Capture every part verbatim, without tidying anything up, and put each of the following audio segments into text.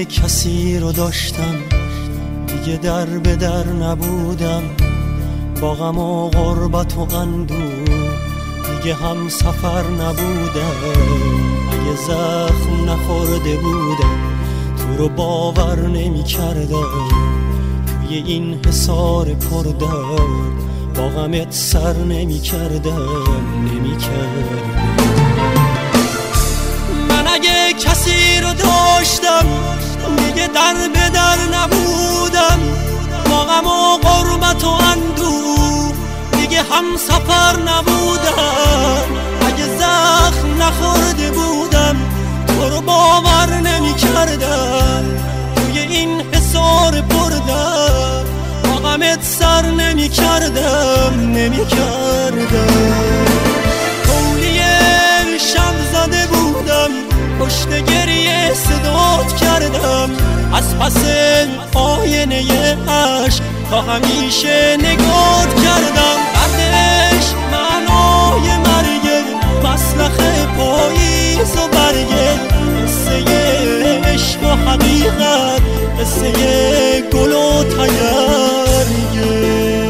کسی رو داشتم دیگه در به در نبودم، با غم و غربت و اندوه دیگه هم سفر نبودم. اگه زخم نخورده بودم تو رو باور نمی کردم، توی این حصار پردرد با غمت سر نمی کردم نمی کردم. من اگه کسی رو داشتم دیگه در به در نبودم، با غم و غربت و اندوه دیگه هم سفر نبودم. اگه زخم نخورده بودم تو رو باور نمی کردم، توی این حصار پردرد با غمت سر نمی کردم نمی کردم. کولی شب زده بودم پشت گریه صدات کردم، از پس آینه عشق تا همیشه نگات کردم. دردش معنای مرگه، مسلخ پاییز و برگه، قصه عشق و حقیقت، قصه گل و تگرگه.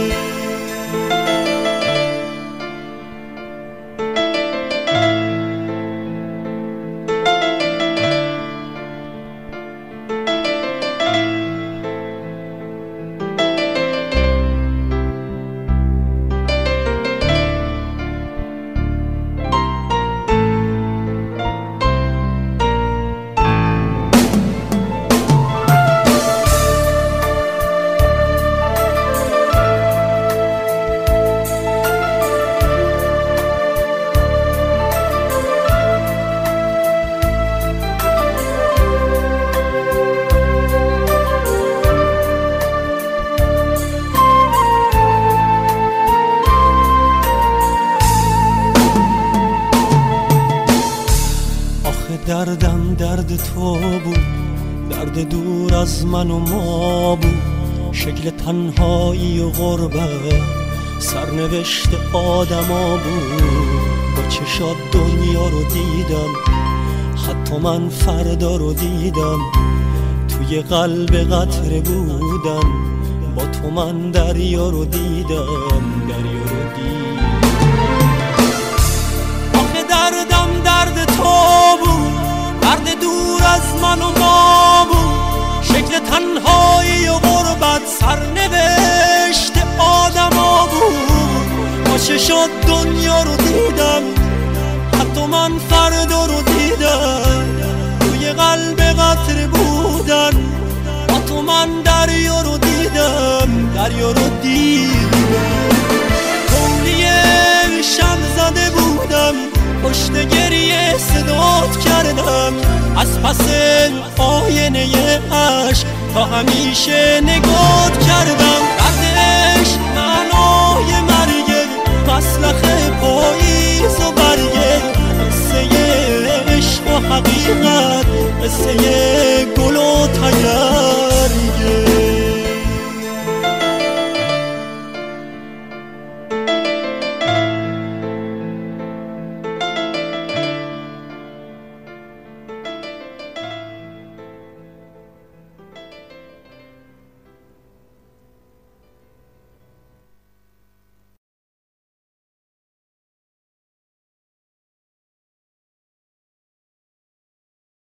دردم درد تو بود، درد دور از من و ما بود، شکل تنهایی و غربت سرنوشت آدما بود. با چشات دنیا رو دیدم، حتی من فردا رو دیدم، توی قلب قطره بودم، با تو من دریا رو دیدم دریا رو دیدم. آخه دردم درد تو بود، درد دور از من و ما بود، شکل تنهایی و غربت سرنوشت آدما بود. با چشات دنیا رو دیدم، حتی من فردا رو دیدم، توی قلب قطره بودن، با تو من دریا رو دیدم دریا رو دیدم. کولی شب زده بودم پشت گریه صدات کردم، از پس آینه عشق تا همیشه نگات کردم. دردش معنای مرگه، مسلخ پاییز و برگه، قصه عشق و حقیقت، قصه گل و تگرگه.